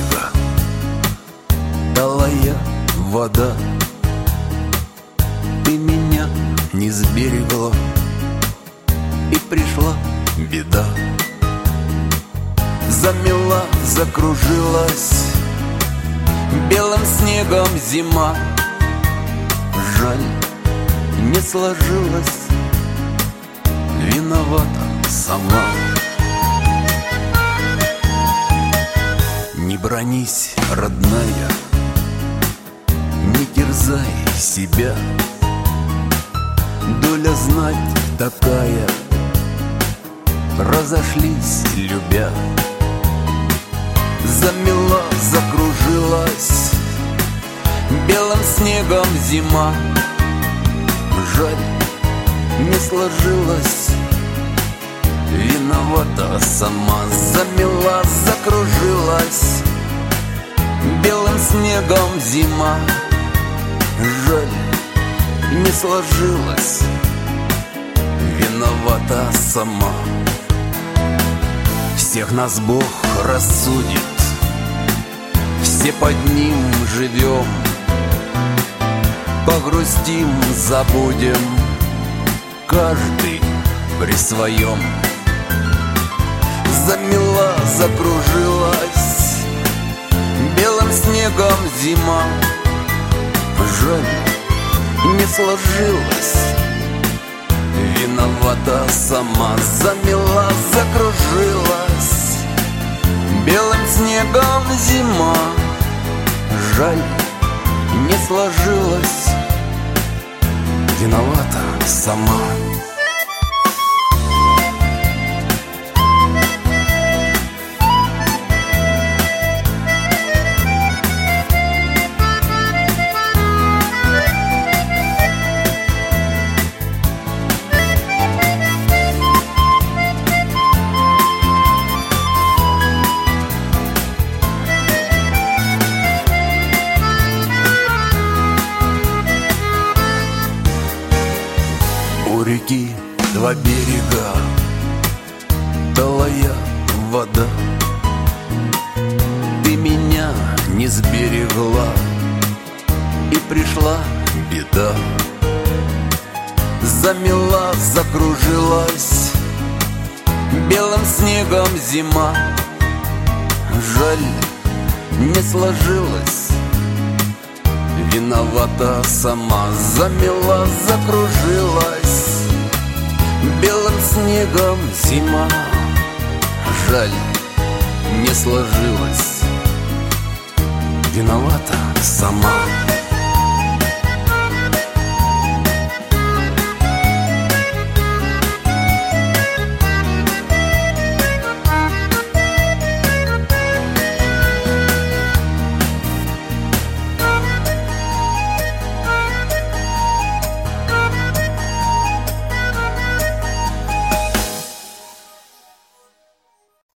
берега талая вода, ты меня не сберегла, и пришла беда. Замела, закружилась белым снегом зима. Жаль, не сложилась, виновата сама. Не бронись, родная, не терзай себя. Доля знать такая, разошлись, любя. Замела, закружилась белым снегом зима. Жаль, не сложилась, виновата сама. Замела, закружилась белым снегом зима. Жаль, не сложилась, виновата сама. Всех нас Бог рассудит, все под Ним живем. Погрустим, забудем, каждый при своем. Замела, закружилась белым снегом зима. Жаль, не сложилась, виновата сама. Замела, закружилась белым снегом зима. Жаль, не сложилась, виновата сама. У реки два берега, талая вода, ты меня не сберегла, и пришла беда. Замела, закружилась белым снегом зима. Жаль, не сложилась, виновата сама. Замела, закружилась белым снегом зима. Жаль, не сложилась, виновата сама.